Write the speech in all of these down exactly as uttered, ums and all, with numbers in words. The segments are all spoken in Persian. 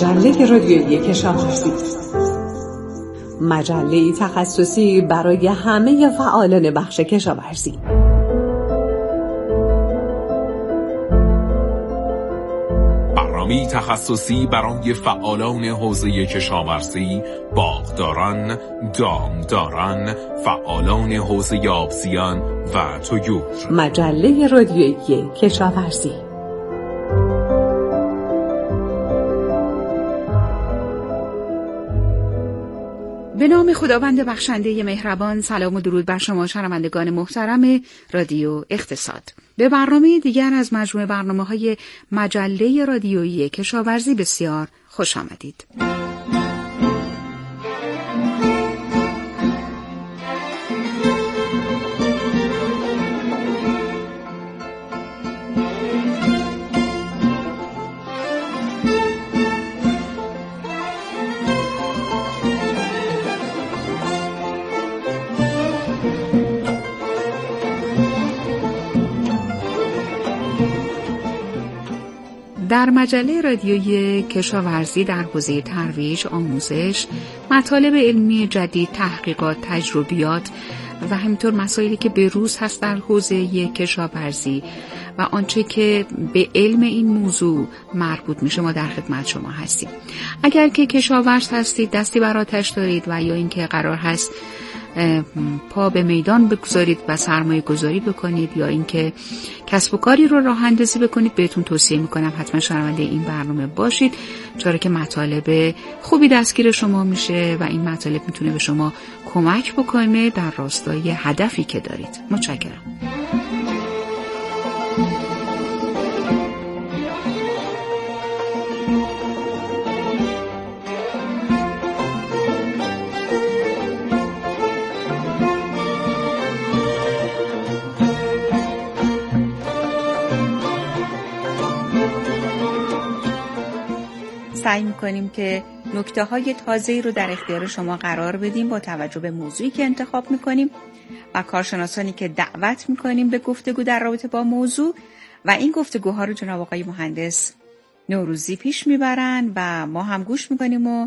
مجله رادیویی کشاورزی، مجله تخصصی برای همه فعالان بخش کشاورزی. برنامه تخصصی برای فعالان حوزه کشاورزی، باغداران، دامداران، فعالان حوزه آبزیان و طیور. مجله رادیویی کشاورزی. به نام خداوند بخشنده مهربان. سلام و درود بر شما شنوندگان محترم رادیو اقتصاد. به برنامه دیگر از مجموعه برنامه‌های مجله رادیویی کشاورزی بسیار خوش آمدید. در مجله رادیویی کشاورزی در حوزه ترویج، آموزش، مطالب علمی جدید، تحقیقات، تجربیات و همینطور مسائلی که به روز هست در حوزه کشاورزی و آنچه که به علم این موضوع مربوط میشه ما در خدمت شما هستیم. اگر که کشاورز هستید، دستی بر آتش دارید و یا اینکه قرار هست پا به میدان بگذارید و سرمایه گذاری بکنید یا اینکه کسب و کاری رو راه اندازی بکنید، بهتون توصیه میکنم حتما شنونده این برنامه باشید، چرا که مطالب خوبی دستگیر شما میشه و این مطالب میتونه به شما کمک بکنه در راستای هدفی که دارید. متشکرم. سعی می‌کنیم که نکته‌های تازه‌ای رو در اختیار شما قرار بدیم با توجه به موضوعی که انتخاب می‌کنیم و کارشناسانی که دعوت می‌کنیم به گفتگو در رابطه با موضوع و این گفتگوها رو جناب آقای مهندس نوروزی پیش میبرن و ما هم گوش می‌کنیم و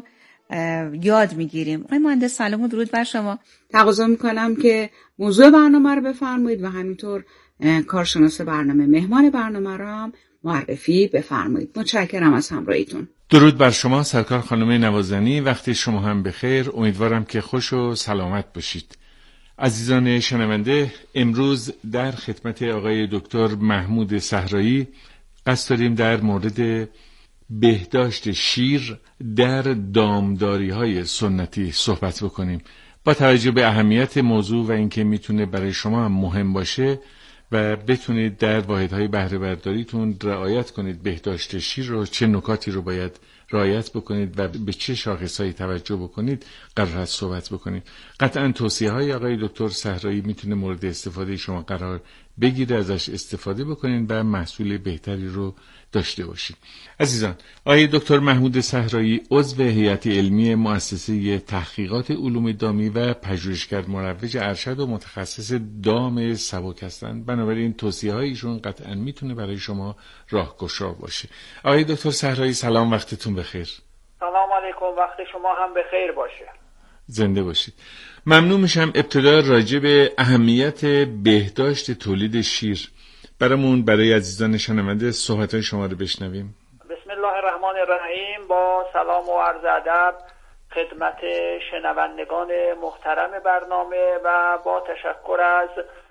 یاد می‌گیریم. آقای مهندس سلام و درود بر شما. تقاضا می‌کنم که موضوع برنامه رو بفرمایید و همینطور کارشناس برنامه، مهمان برنامه رو هم معرفی بفرمایید. متشکرم از همراهیتون. درود بر شما سرکار خانم نوازنی، وقتی شما هم بخیر. امیدوارم که خوش و سلامت باشید. عزیزان شنونده، امروز در خدمت آقای دکتر محمود صحرایی قصد داریم در مورد بهداشت شیر در دامداری‌های سنتی صحبت بکنیم. با توجه به اهمیت موضوع و اینکه میتونه برای شما هم مهم باشه و بتونید در واحدهای بهره برداریتون رعایت کنید بهداشت شیر رو، چه نکاتی رو باید رعایت بکنید و به چه شاخصهایی توجه بکنید، قرار است صحبت بکنید. قطعا توصیه های آقای دکتر صحرایی میتونه مورد استفاده شما قرار بگیره، ازش استفاده بکنید و محصول بهتری رو داشته باشید. عزیزان، آقای دکتر محمود صحرایی عضو هیئت علمی مؤسسه تحقیقات علوم دامی و پژوهشگر مروج ارشد و متخصص دام سبک هستند. بنابراین توصیه هایشون قطعا میتونه برای شما راهگشا باشه. آقای دکتر صحرایی سلام، وقتتون بخیر. سلام علیکم، وقت شما هم بخیر باشه. زنده باشید. ممنون میشم ابتدا راجع به اهمیت بهداشت تولید شیر برامون برای عزیزان شنونده صحبت‌های شما رو بشنویم. بسم الله الرحمن الرحیم. با سلام و عرض ادب خدمت شنوندگان محترم برنامه و با تشکر از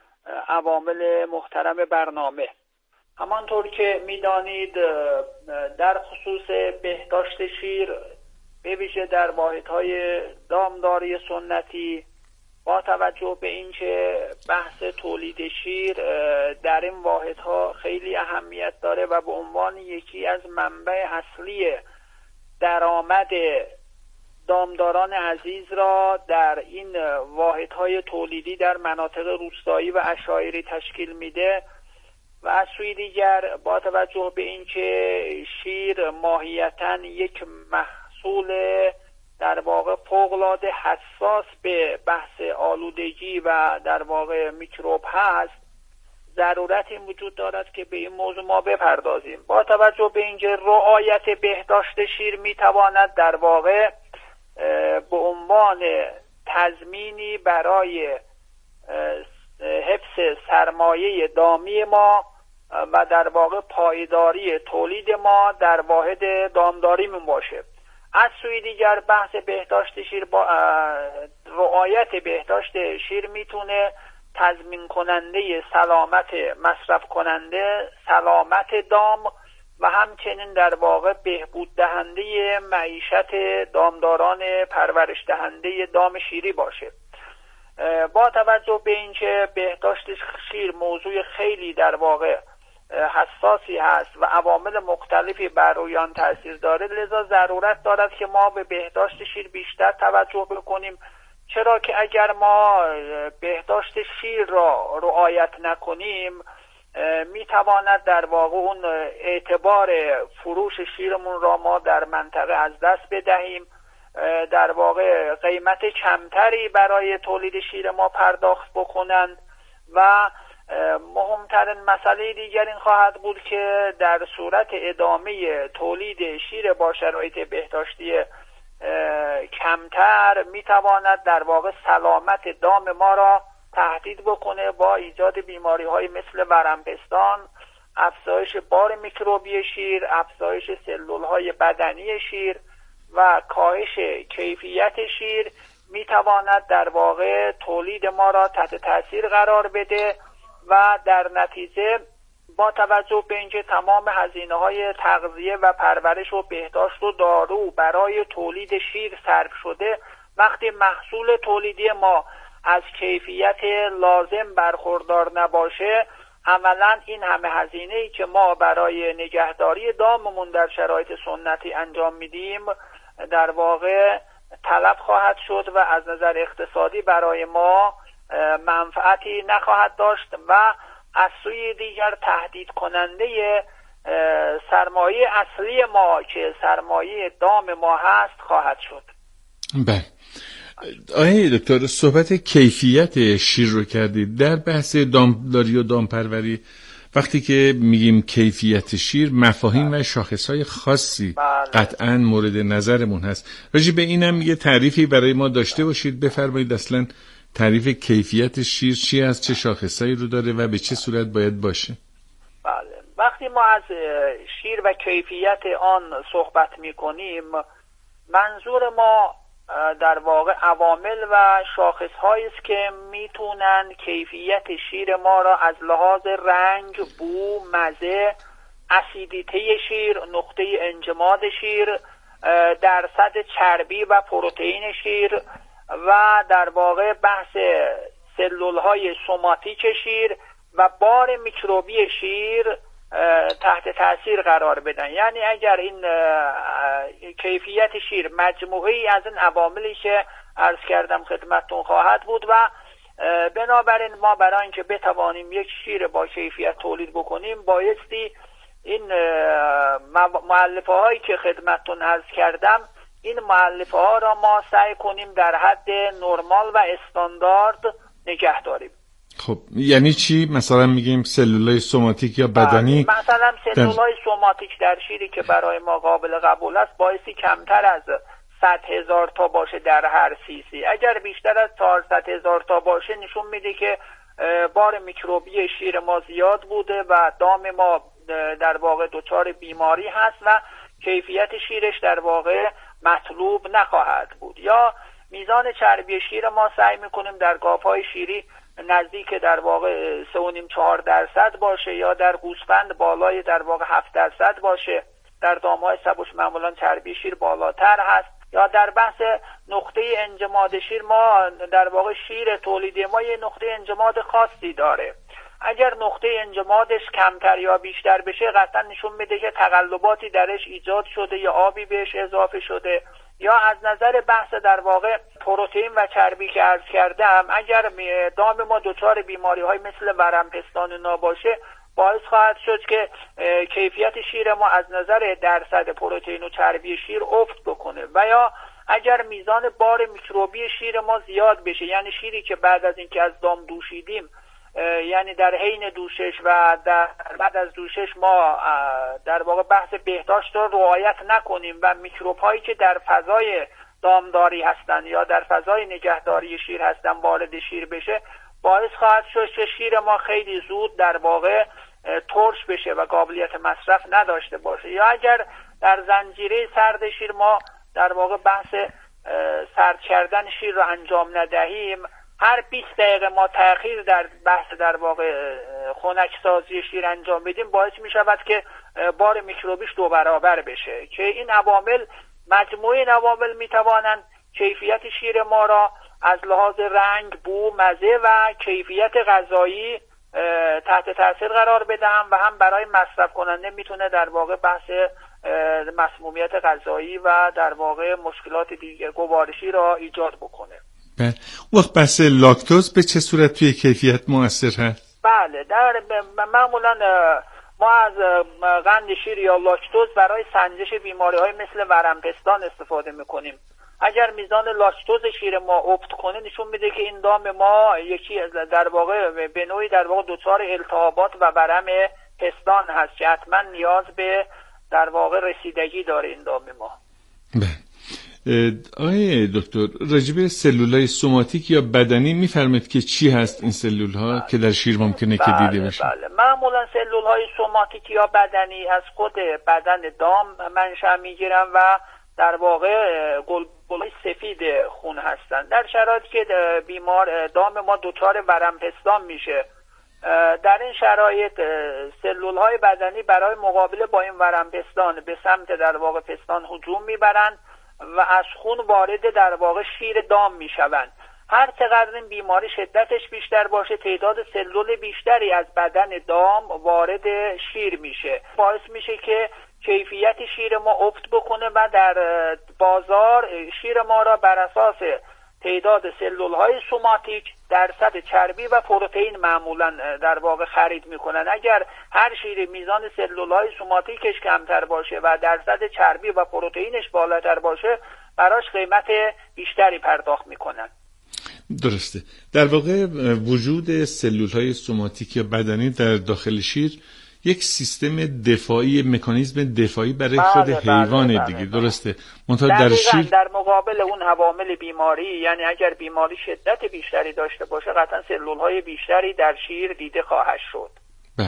عوامل محترم برنامه. همانطور که میدانید در خصوص بهداشت شیر به ویژه در واحدهای دامداری سنتی با توجه به اینکه بحث تولید شیر در این واحدها خیلی اهمیت داره و به عنوان یکی از منبع اصلی درآمد دامداران عزیز را در این واحدهای تولیدی در مناطق روستایی و عشایری تشکیل میده و از سوی دیگر با توجه به اینکه شیر ماهیتاً یک محصول در واقع فوق‌العاده حساس به بحث آلودگی و در واقع میکروب هست، ضرورت این وجود دارد که به این موضوع ما بپردازیم. با توجه به اینکه رعایت بهداشت شیر میتواند در واقع به عنوان تضمینی برای حفظ سرمایه دامی ما و در واقع پایداری تولید ما در واحد دامداریمون باشه. از سوی دیگر بحث بهداشت شیر با رعایت بهداشت شیر میتونه تضمین کننده سلامت مصرف کننده، سلامت دام و همچنین در واقع بهبود دهنده معیشت دامداران پرورش دهنده دام شیری باشه. با توجه به اینکه بهداشت شیر موضوع خیلی در واقع حساسی هست و عوامل مختلفی بر روی آن تاثیر داره، لذا ضرورت دارد که ما به بهداشت شیر بیشتر توجه بکنیم، چرا که اگر ما بهداشت شیر را رعایت نکنیم میتواند در واقع اون اعتبار فروش شیرمون را ما در منطقه از دست بدهیم، در واقع قیمت کمتری برای تولید شیر ما پرداخت بکنند و مهمترین مسئله دیگر این خواهد بود که در صورت ادامه تولید شیر با شرایط بهداشتی کمتر میتواند در واقع سلامت دام ما را تهدید بکنه با ایجاد بیماری های مثل ورمپستان، افزایش بار میکروبی شیر، افزایش سلول های بدنی شیر و کاهش کیفیت شیر میتواند در واقع تولید ما را تحت تاثیر قرار بده و در نتیجه با توجه به اینکه تمام هزینه های تغذیه و پرورش و بهداشت و دارو برای تولید شیر صرف شده، وقتی محصول تولیدی ما از کیفیت لازم برخوردار نباشه، عملا این همه هزینه‌ای که ما برای نگهداری داممون در شرایط سنتی انجام میدیم در واقع تلف خواهد شد و از نظر اقتصادی برای ما منفعتی نخواهد داشت و از سوی دیگر تهدید کننده سرمایه اصلی ما که سرمایه دام ما هست خواهد شد. بله. آقای دکتر، صحبت کیفیت شیر رو کردید. در بحث دامداری و دامپروری وقتی که میگیم کیفیت شیر، مفاهیم بله. و شاخصهای خاصی بله. قطعاً مورد نظرمون هست. راجع به اینم یه تعریفی برای ما داشته باشید، بفرمایید اصلاً تعریف کیفیت شیر چی است، چه شاخصهایی رو داره و به چه صورت باید باشه؟ بله. وقتی ما از شیر و کیفیت آن صحبت میکنیم، منظور ما در واقع عوامل و شاخصهایی است که میتونن کیفیت شیر ما را از لحاظ رنگ، بو، مزه، اسیدیته شیر، نقطه انجماد شیر، درصد چربی و پروتئین شیر و در واقع بحث سلول های سوماتیک شیر و بار میکروبی شیر تحت تاثیر قرار بدن. یعنی اگر این کیفیت شیر مجموعی از این عواملی که عرض کردم خدمتتون خواهد بود و بنابراین ما برای اینکه بتوانیم یک شیر با کیفیت تولید بکنیم بایستی این مؤلفه هایی که خدمتتون عرض کردم، این مؤلفه ها را ما سعی کنیم در حد نرمال و استاندارد نگه داریم. خب یعنی چی؟ مثلا میگیم سلولای سوماتیک یا بدنی؟ مثلا سلولای سوماتیک در شیری که برای ما قابل قبول است بایستی کمتر از صد هزار تا باشه در هر سی سی. اگر بیشتر از چهارصد هزار تا باشه نشون میده که بار میکروبی شیر ما زیاد بوده و دام ما در واقع دچار بیماری هست و کیفیت شیرش در واقع مطلوب نخواهد بود. یا میزان چربی شیر ما سعی میکنیم در گاوهای شیری نزدیک در واقع سه و نیم چهار درصد باشه یا در گوسفند بالای در واقع هفت درصد باشه. در دامهای سبوش معمولا چربی شیر بالاتر هست. یا در بحث نقطه انجماد شیر، ما در واقع شیر تولیدی ما یه نقطه انجماد خاصی داره. اگر نقطه انجمادش کمتر یا بیشتر بشه قطعا نشون میده که تقلباتی درش ایجاد شده یا آبی بهش اضافه شده. یا از نظر بحث در واقع پروتئین و چربی که عرض کردم، اگر دام ما دچار بیماری های مثل ورمپستان نباشه باعث خواهد شد که کیفیت شیر ما از نظر درصد پروتئین و چربی شیر افت بکنه. و یا اگر میزان بار میکروبی شیر ما زیاد بشه، یعنی شیری که بعد از اینکه از دام دوشیدیم یعنی در حین دوشش و در بعد از دوشش ما در واقع بحث بهداشت رو رعایت نکنیم و میکروب هایی که در فضای دامداری هستن یا در فضای نگهداری شیر هستن وارد شیر بشه، باعث خواهد شد که شیر ما خیلی زود در واقع ترش بشه و قابلیت مصرف نداشته باشه. یا اگر در زنجیره سرد شیر ما در واقع بحث سرد کردن شیر رو انجام ندهیم، هر بیست دقیقه ما تأخیر در بحث در واقع خنک سازی شیر انجام بدیم، باعث می شود که بار میکروبیش دو برابر بشه که این عوامل، مجموعه این عوامل می توانند کیفیت شیر ما را از لحاظ رنگ، بو، مزه و کیفیت غذایی تحت تاثیر قرار بدهم و هم برای مصرف کننده میتونه در واقع بحث مسمومیت غذایی و در واقع مشکلات دیگر گوارشی را ایجاد بکنه. بله. وقت بحث لاکتوز به چه صورت توی کیفیت مؤثر هست؟ بله، در معمولا ما از قند شیر یا لاکتوز برای سنجش بیماری های مثل ورمپستان استفاده میکنیم. اگر میزان لاکتوز شیر ما افت کنه نشون میده که این دام ما یکی در واقع به نوعی در واقع دچار التهابات و ورم پستان هست که حتما نیاز به در واقع رسیدگی داره این دام ما. بله. آقای دکتر، راجب سلولای سوماتیک یا بدنی میفرمایید که چی هست این سلولها که در شیر ممکنه بله، که دیده بشه؟ بله، معمولا سلولهای سوماتیک یا بدنی از خود بدن دام منشأ میگیرن و در واقع گلبولهای سفید خون هستند. در شرایطی که بیمار دام ما دچار ورم پستان میشه، در این شرایط سلولهای بدنی برای مقابله با این ورم پستان به سمت در واقع پستان هجوم میبرند و از خون وارد در واقع شیر دام میشوند. هر چقدر این بیماری شدتش بیشتر باشه، تعداد سلول بیشتری از بدن دام وارد شیر میشه، باعث میشه که کیفیت شیر ما افت بکنه و در بازار شیر ما را بر اساس تعداد سلولهای سوماتیک، درصد چربی و پروتئین معمولا در واقع خرید میکنن. اگر هر شیر میزان سلولهای سوماتیکش کمتر باشه و درصد چربی و پروتئینش بالاتر باشه، براش قیمت بیشتری پرداخت میکنن. درسته. در واقع وجود سلولهای سوماتیک یا بدنی در داخل شیر یک سیستم دفاعی، مکانیزم دفاعی برای بله، خود بله، حیوان بله، دیگه. بله. درسته. منتها در شیر در مقابل اون عوامل بیماری، یعنی اگر بیماری شدت بیشتری داشته باشه، قطعا سلولهای بیشتری در شیر دیده خواهد شد. بله.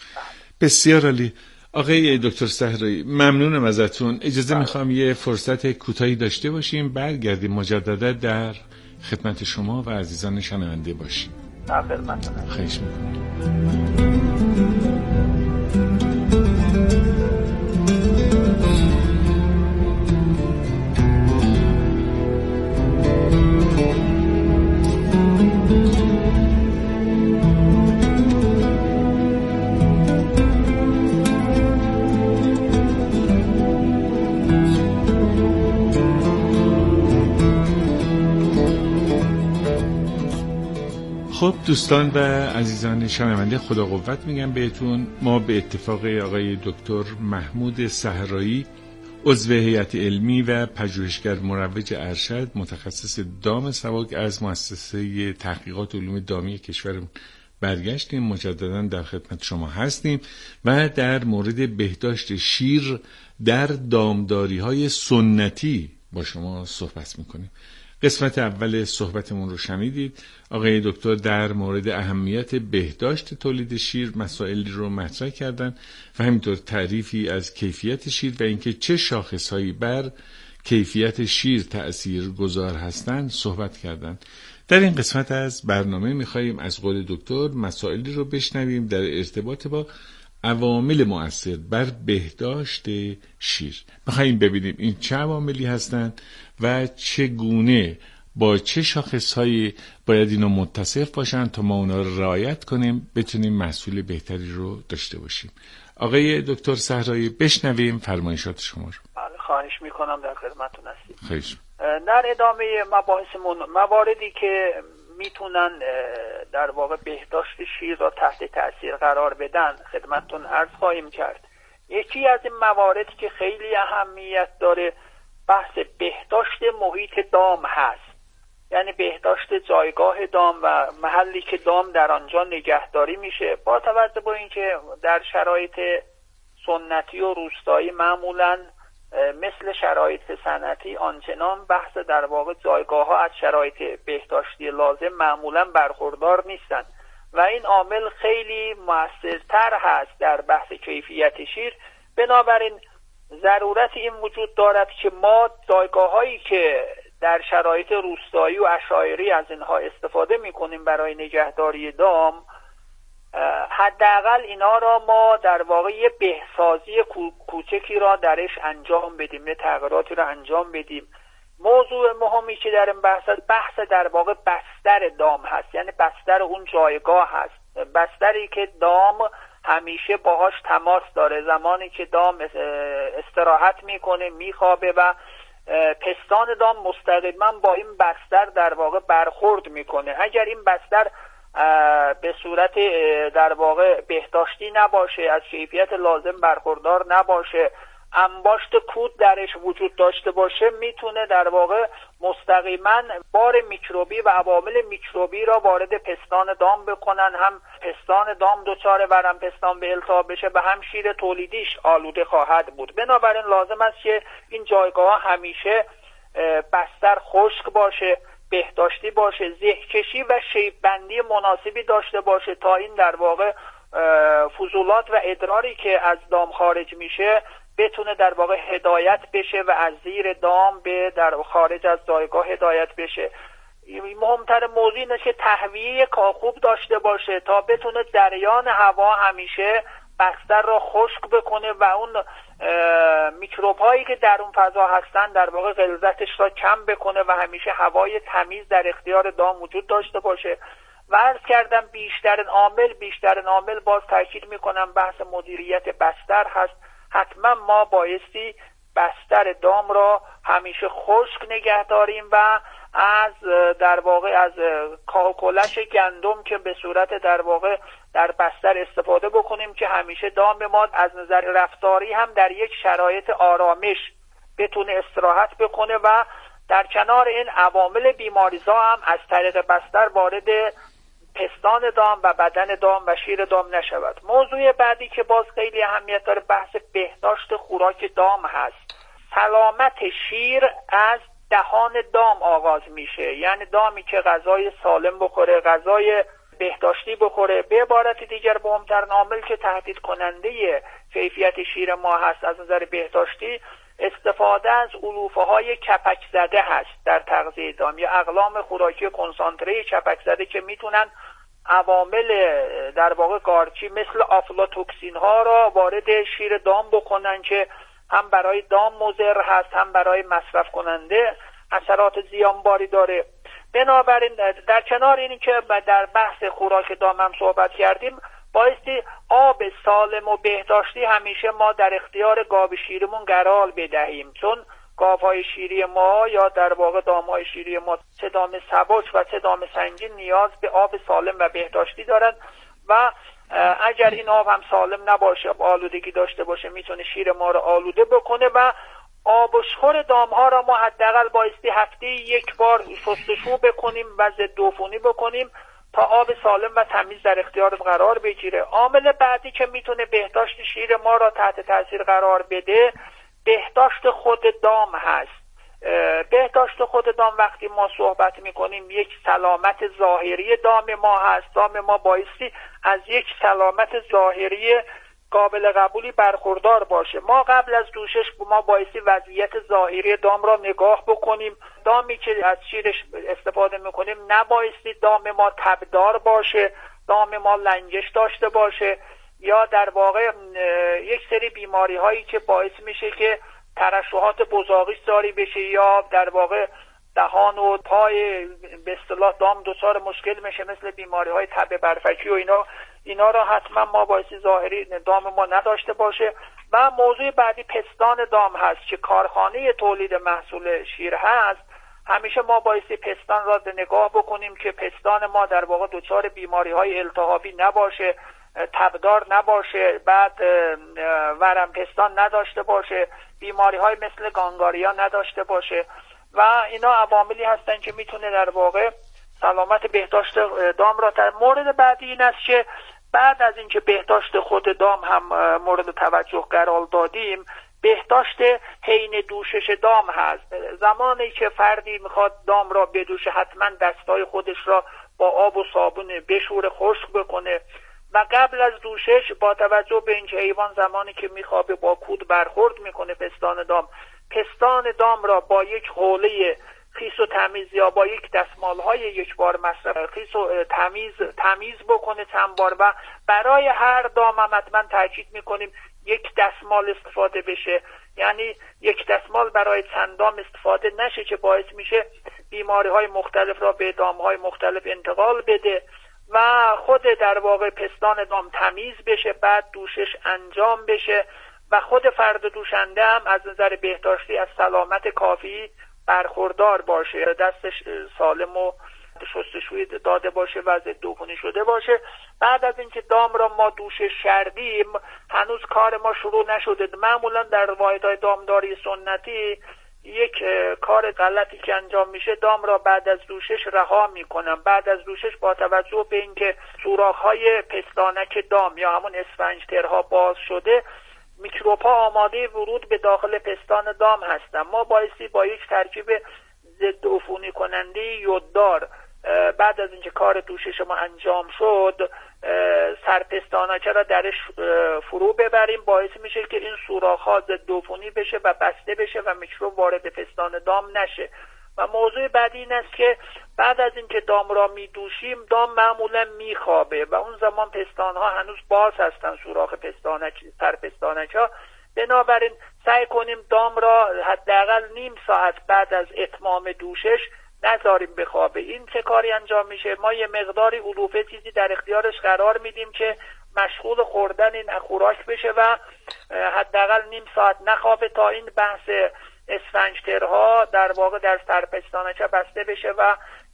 بسیار عالی. آقای دکتر صحرایی، ممنونم ازتون. اجازه بله. میخوام یه فرصت کوتاهی داشته باشیم، برگردیم مجددا در خدمت شما و عزیزان شنونده باشیم. در خدمتتونم. خواهش میکنم. خب دوستان و عزیزان شنونده، خدا قوت میگم بهتون. ما به اتفاق آقای دکتر محمود صحرایی، عضو هیئت علمی و پژوهشگر مروج ارشد، متخصص دام سواک از مؤسسه تحقیقات علوم دامی کشورمون برگشتیم. مجددا در خدمت شما هستیم و در مورد بهداشت شیر در دامداری های سنتی با شما صحبت میکنیم. قسمت اول صحبتمون رو شنیدید. آقای دکتر در مورد اهمیت بهداشت تولید شیر مسائلی رو مطرح کردن و همینطور تعریفی از کیفیت شیر و اینکه چه شاخصهایی بر کیفیت شیر تأثیر گذار هستند صحبت کردند. در این قسمت از برنامه میخواییم از قول دکتر مسائلی رو بشنویم در ارتباط با عوامل مؤثر بر بهداشت شیر. میخواییم ببینیم این چه عواملی هستند و چگونه با چه شاخصهایی باید اینا متصف باشن تا ما اونا رو رعایت کنیم، بتونیم محصول بهتری رو داشته باشیم. آقای دکتر صحرایی، بشنویم فرمایشات شما رو. بله، خواهش میکنم، در خدمتتون هستیم. خواهش. در ادامه مباحثمون مواردی که میتونن در واقع بهداشت شیر را تحت تأثیر قرار بدن خدمتتون عرض خواهیم کرد. یکی از این مواردی که خیلی اهمیت داره بحث بهداشت محیط دام هست. یعنی بهداشت جایگاه دام و محلی که دام در آنجا نگهداری میشه. با توجه به اینکه در شرایط سنتی و روستایی معمولاً مثل شرایط صنعتی آنچنان بحث در واقع جایگاه ها از شرایط بهداشتی لازم معمولاً برخوردار نیستند و این عامل خیلی مؤثرتر هست در بحث کیفیت شیر. بنابراین ضرورت این وجود دارد که ما جایگاه هایی که در شرایط روستایی و عشایری از اینها استفاده میکنیم برای نگهداری دام، حداقل اینا را ما در واقع یه بهسازی کوچکی را درش انجام بدیم، یه تغییراتی را انجام بدیم. موضوع مهمی که در این بحث بحث در واقع بستر دام هست، یعنی بستر اون جایگاه هست، بستری که دام همیشه باهاش تماس داره، زمانی که دام استراحت میکنه میخوابه و پستان دام مستقیما با این بستر در واقع برخورد میکنه. اگر این بستر به صورت در واقع بهداشتی نباشه، از کیفیت لازم برخوردار نباشه، انباشت کود درش وجود داشته باشه، میتونه در واقع مستقیما بار میکروبی و عوامل میکروبی را وارد پستان دام بکنن، هم پستان دام دچار ورم پستان به التهاب بشه و هم شیر تولیدیش آلوده خواهد بود. بنابراین لازم است که این جایگاه همیشه بستر خشک باشه، بهداشتی باشه، زهکشی و شیب بندی مناسبی داشته باشه تا این در واقع فضولات و ادراری که از دام خارج میشه بتونه در واقع هدایت بشه و از زیر دام به در خارج از جایگاه هدایت بشه. مهمتر موضوع اینه که تهویه خوب داشته باشه تا بتونه جریان هوا همیشه بستر را خشک بکنه و اون میکروب هایی که در اون فضا هستن در واقع غلظتش را کم بکنه و همیشه هوای تمیز در اختیار دام وجود داشته باشه. و عرض کردم بیشترین عامل بیشترین عامل باز تاکید میکنم بحث مدیریت بستر هست. حتما ما بایستی بستر دام را همیشه خشک نگه داریم و از در واقع از کاهکلش گندم که به صورت در واقع در بستر استفاده بکنیم که همیشه دام ما از نظر رفتاری هم در یک شرایط آرامش بتونه استراحت بکنه و در کنار این عوامل بیماریزا هم از طریق بستر وارد پستان دام و بدن دام و شیر دام نشود. موضوع بعدی که باز خیلی اهمیت داره بحث بهداشت خوراک دام هست. سلامت شیر از دهان دام آغاز میشه، یعنی دامی که غذای سالم بخوره، غذای بهداشتی بخوره. به عبارت دیگر مهمترین عامل که تهدید کننده کیفیت شیر ما هست از نظر بهداشتی استفاده از علوفه های کپک زده هست در تغذیه دام یا اقلام خوراکی کنسانتره کپک زده که میتونن عوامل در واقع قارچی مثل آفلاتوکسین ها را وارد شیر دام بکنن که هم برای دام مضر هست هم برای مصرف کننده اثرات زیانباری داره. بنابراین در کنار اینی که در بحث خوراک دام هم صحبت کردیم، بایستی آب سالم و بهداشتی همیشه ما در اختیار گاو شیرمون قرار بدهیم، چون گاوهای شیری ما یا در واقع دامهای شیری ما چه دام سبک و چه دام سنگین نیاز به آب سالم و بهداشتی دارن و اگر این آب هم سالم نباشه، آلودگی داشته باشه، میتونه شیر ما رو آلوده بکنه و آب و شخور دام ها را ما حداقل بایستی هفته یک بار شستشو بکنیم و ضد عفونی بکنیم تا آب سالم و تمیز در اختیار قرار بگیره. عامل بعدی که میتونه بهداشت شیر ما را تحت تاثیر قرار بده بهداشت خود دام هست. بهداشت خود دام وقتی ما صحبت میکنیم یک سلامت ظاهری دام ما هست. دام ما بایستی از یک سلامت ظاهری قابل قبولی برخوردار باشه. ما قبل از دوشش ما بایستی وضعیت ظاهری دام را نگاه بکنیم. دامی که از شیرش استفاده میکنیم نبایستی دام ما تبدار باشه، دام ما لنگش داشته باشه یا در واقع یک سری بیماری هایی که باعث میشه که ترشحات بزاقیش جاری بشه یا در واقع دهان و پای به اصطلاح دام دچار مشکل میشه مثل بیماری های تب برفکی و اینا اینا را حتما ما بایستی ظاهری دام ما نداشته باشه. و موضوع بعدی پستان دام هست که کارخانه تولید محصول شیر هست. همیشه ما بایستی پستان را نگاه بکنیم که پستان ما در واقع دچار بیماری های التهابی نباشه، تبدار نباشه، بعد ورم پستان نداشته باشه، بیماری های مثل گانگاریا نداشته باشه و اینا عواملی هستن که میتونه در واقع سلامت بهداشت دام را تر. مورد بعدی این است که بعد از اینکه بهداشت خود دام هم مورد توجه قرار دادیم، بهداشت حین دوشش دام هست. زمانی که فردی میخواد دام را بدوشه حتما دستای خودش را با آب و صابون بشوره، خشک بکنه و قبل از دوشش با توجه به اینکه حیوان زمانی که میخوابه با کود برخورد میکنه پستان دام، پستان دام را با یک حوله خیس و تمیز یا با یک دستمال های یک بار مصرف خیس و تمیز تمیز بکنه چند بار و برای هر دام هم حتما تاکید میکنیم یک دستمال استفاده بشه، یعنی یک دستمال برای چند دام استفاده نشه که باعث میشه بیماری های مختلف را به دام های مختلف انتقال بده و خود در واقع پستان دام تمیز بشه، بعد دوشش انجام بشه و خود فرد دوشنده هم از نظر بهداشتی از سلامت کافی برخوردار باشه، دستش سالم و شستشوی داده باشه و ضد عفونی شده باشه. بعد از اینکه دام را ما دوشش کردیم هنوز کار ما شروع نشده. معمولا در واحدهای دامداری سنتی یک کار غلطی که انجام میشه، دام را بعد از دوشش رها میکنن. بعد از دوشش با توجه به اینکه سوراخ‌های پستانک دام یا همون اسفنجترها باز شده، میکروب‌ها آماده ورود به داخل پستان دام هستن. ما بایستی با یک ترکیب ضد عفونی کننده یوددار بعد از اینکه کار دوشش ما انجام شد سرپستانکه را درش فرو ببریم، باعث میشه که این سوراخ‌ها ضد عفونی بشه و بسته بشه و میکروب وارد پستان دام نشه. و موضوع بعدی این است که بعد از اینکه دام را میدوشیم دام معمولا میخوابه و اون زمان پستان‌ها هنوز باز هستن، سوراخ پستانک سرپستانک‌ها. بنابراین سعی کنیم دام را حداقل نیم ساعت بعد از اتمام دوشش نذاریم بخوابه. این چه کاری انجام میشه؟ ما یه مقداری علوفه چیزی در اختیارش قرار میدیم که مشغول خوردن این خوراک بشه و حداقل نیم ساعت نخوابه تا این بحث اسفنجترها در واقع در سرپستانکه بسته بشه و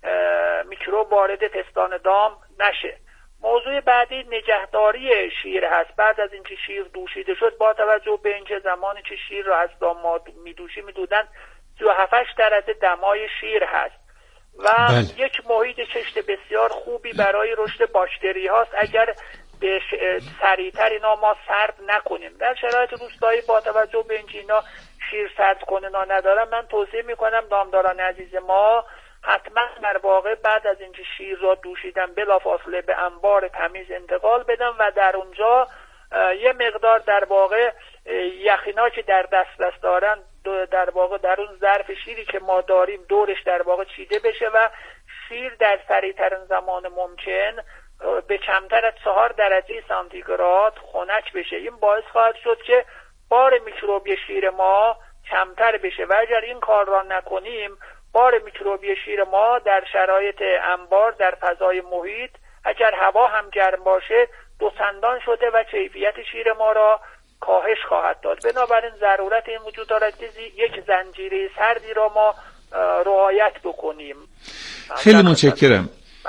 میکروب وارد پستان دام نشه. موضوع بعدی نگهداری شیر هست. بعد از اینکه شیر دوشیده شد با توجه به اینکه زمانی که شیر را از دام ما میدوشی میدودن سی و هفت درجه دمای شیر هست و بله. یک محیط کشت بسیار خوبی برای رشد باکتری هاست اگر به سریعتر اینا ما سرد نکنیم. در شرایط روستایی با توجه به اینکه اینا شیر سرد کننا ندارن، من توصیه میکنم دامداران عزیز ما حتما در واقع بعد از اینکه شیر را دوشیدن بلافاصله به انبار تمیز انتقال بدن و در اونجا یه مقدار در واقع یخینا که در دسترس دارن در واقع در اون ظرف شیری که ما داریم دورش در واقع چیده بشه و شیر در سریعترین زمان ممکن به کمتر از چهار درجه سانتیگراد خنک بشه. این باعث خواهد شد که بار میکروبی شیر ما کمتر بشه و اگر این کار را نکنیم بار میکروبی شیر ما در شرایط انبار در فضای محیط اگر هوا هم گرم باشه دو چندان شده و کیفیت شیر ما را کاهش خواهد داد. بنابراین ضرورت این وجود دارد که یک زنجیره سردی را ما رعایت بکنیم. خیلی متشکرم.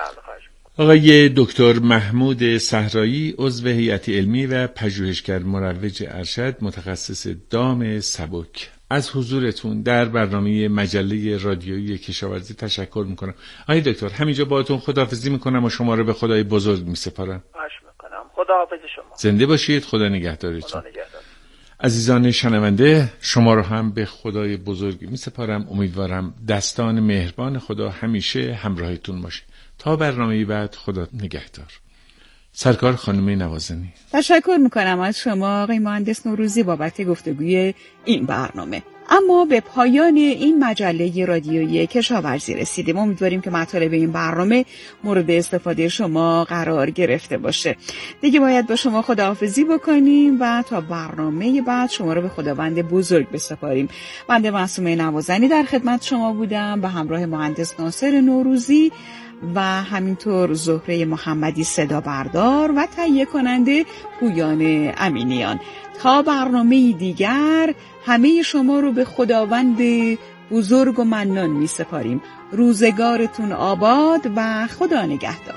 آقای دکتر محمود صحرایی، عضو هیئت علمی و پژوهشگر مروج ارشد، متخصص دام سبک، از حضورتون در برنامه مجله رادیویی کشاورزی تشکر میکنم. آقای دکتر همینجا باهاتون خداحافظی میکنم و شما رو به خدای بزرگ میسپارم. خواهش میکنم. خداحافظ شما. زنده باشید. خدا نگهدارتون. خدا نگهدار. عزیزان شنونده، شما رو هم به خدای بزرگ میسپارم. امیدوارم دستان مهربان خدا همیشه همراهتون باشه. تا برنامه بعد، خدا نگهدار. سرکار خانم نوازنی. تشکر میکنم از شما آقای مهندس نوروزی بابت گفتگوی این برنامه. اما به پایان این مجله رادیویی کشاورزی رسیدیم. امیدواریم که مطالب این برنامه مورد استفاده شما قرار گرفته باشه. دیگه باید با شما خداحافظی بکنیم و تا برنامه بعد شما رو به خداوند بزرگ بسپاریم. بنده معصومه نوازنی در خدمت شما بودم به همراه مهندس ناصر نوروزی و همینطور زهره محمدی صدا بردار و تهیه کننده پویان امینیان. تا برنامه دیگر همه شما رو به خداوند بزرگ و منان می سپاریم. روزگارتون آباد و خدا نگهدار.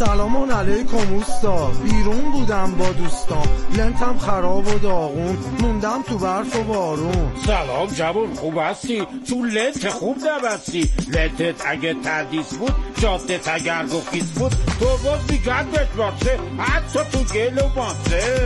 سلام علیکم اوستا، بیرون بودم با دوستام، لنتم خراب و داغون، موندم تو برف و بارون. سلام جوون، خوب هستی؟ تو لنت خوب نبستی. لنتت اگه تردیس بود، جاده تگرگ و خیس بود، تو باز میگن بتباشه، حتی تو گل و ماسه.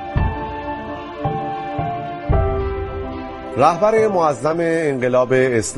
رهبر معظم انقلاب اسلامی